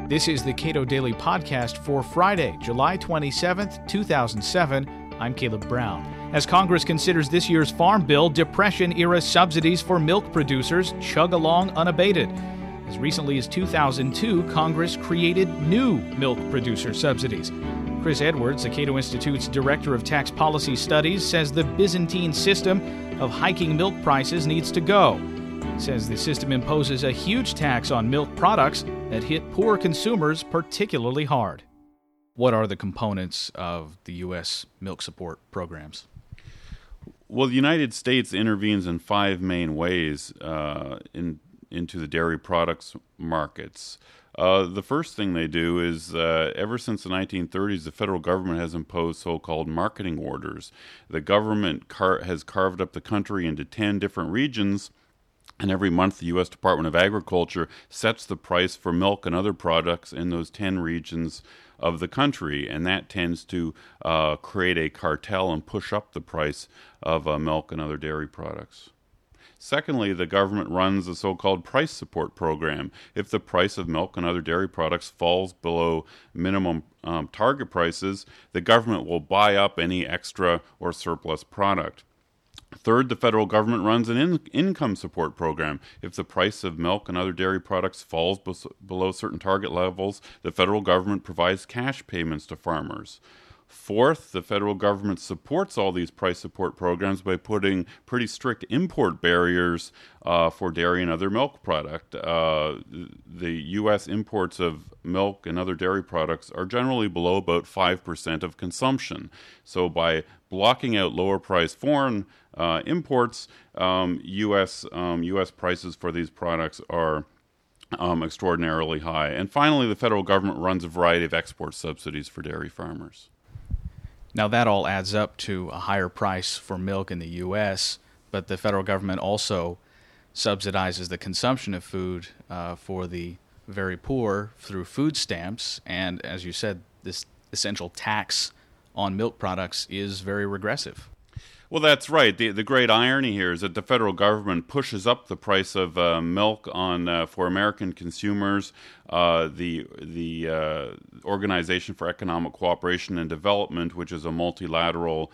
This is the Cato Daily Podcast for Friday, July 27th, 2007. I'm Caleb Brown. As Congress considers this year's Farm Bill, Depression-era subsidies for milk producers chug along unabated. As recently as 2002, Congress created new milk producer subsidies. Chris Edwards, the Cato Institute's Director of Tax Policy Studies, says the Byzantine system of hiking milk prices needs to go. He says the system imposes a huge tax on milk products that hit poor consumers particularly hard. What are the components of the U.S. milk support programs? Well, the United States intervenes in five main ways into the dairy products markets. The first thing they do is, ever since the 1930s, the federal government has imposed so-called marketing orders. The government has carved up the country into 10 different regions, and every month the U.S. Department of Agriculture sets the price for milk and other products in those 10 regions of the country, and that tends to create a cartel and push up the price of milk and other dairy products. Secondly, the government runs a so-called price support program. If the price of milk and other dairy products falls below minimum target prices, the government will buy up any extra or surplus product. Third, the federal government runs an income support program. If the price of milk and other dairy products falls below certain target levels, the federal government provides cash payments to farmers. Fourth, the federal government supports all these price support programs by putting pretty strict import barriers for dairy and other milk product. The U.S. imports of milk and other dairy products are generally below about 5% of consumption. So by blocking out lower-priced foreign imports, U.S. prices for these products are extraordinarily high. And finally, the federal government runs a variety of export subsidies for dairy farmers. Now, that all adds up to a higher price for milk in the U.S., but the federal government also subsidizes the consumption of food for the very poor through food stamps. And as you said, this essential tax on milk products is very regressive. Well, that's right. The great irony here is that the federal government pushes up the price of milk for American consumers. The Organization for Economic Cooperation and Development, which is a multilateral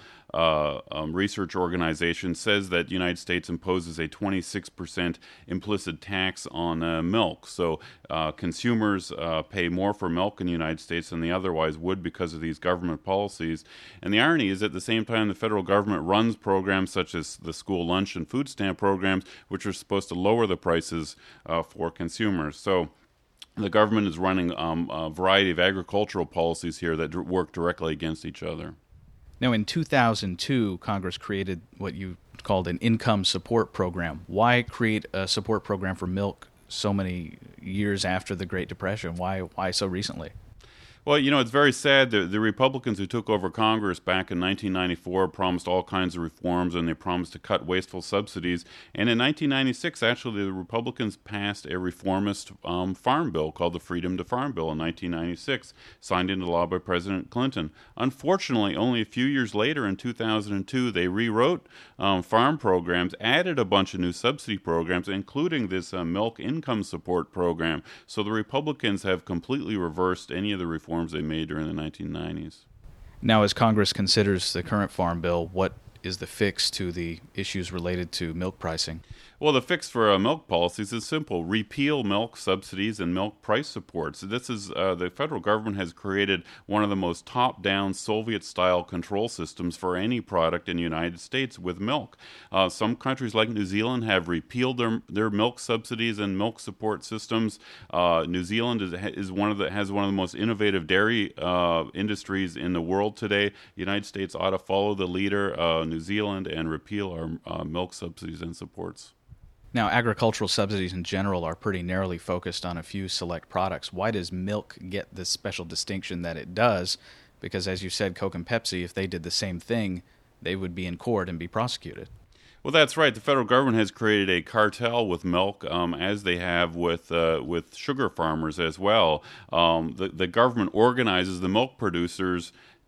research organization, says that the United States imposes a 26% implicit tax on milk. So consumers pay more for milk in the United States than they otherwise would because of these government policies. And the irony is at the same time the federal government runs programs such as the school lunch and food stamp programs, which are supposed to lower the prices for consumers. So the government is running a variety of agricultural policies here that work directly against each other. Now, in 2002, Congress created what you called an income support program. Why create a support program for milk so many years after the Great Depression? Why so recently? Well, it's very sad. The Republicans who took over Congress back in 1994 promised all kinds of reforms, and they promised to cut wasteful subsidies. And in 1996, actually, the Republicans passed a reformist farm bill called the Freedom to Farm Bill in 1996, signed into law by President Clinton. Unfortunately, only a few years later, in 2002, they rewrote farm programs, added a bunch of new subsidy programs, including this milk income support program. So the Republicans have completely reversed any of the reforms they made during the 1990s. Now, as Congress considers the current farm bill, what is the fix to the issues related to milk pricing? Well, the fix for milk policies is simple. Repeal milk subsidies and milk price supports. This is the federal government has created one of the most top-down Soviet-style control systems for any product in the United States with milk. Some countries like New Zealand have repealed their milk subsidies and milk support systems. New Zealand has one of the most innovative dairy industries in the world today. The United States ought to follow the leader, New Zealand, and repeal our milk subsidies and supports. Now, agricultural subsidies in general are pretty narrowly focused on a few select products. Why does milk get this special distinction that it does? Because, as you said, Coke and Pepsi, if they did the same thing, they would be in court and be prosecuted. Well, that's right. The federal government has created a cartel with milk, as they have with sugar farmers as well. The government organizes the milk producers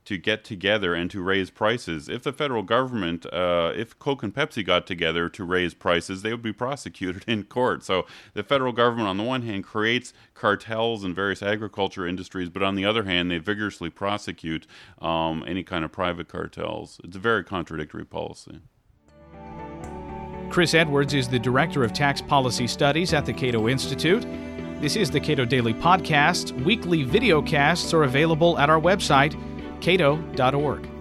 to get together and to raise prices. If the federal government, if Coke and Pepsi got together to raise prices, they would be prosecuted in court. So the federal government, on the one hand, creates cartels in various agriculture industries, but on the other hand, they vigorously prosecute any kind of private cartels. It's a very contradictory policy. Chris Edwards is the Director of Tax Policy Studies at the Cato Institute. This is the Cato Daily Podcast. Weekly videocasts are available at our website, cato.org.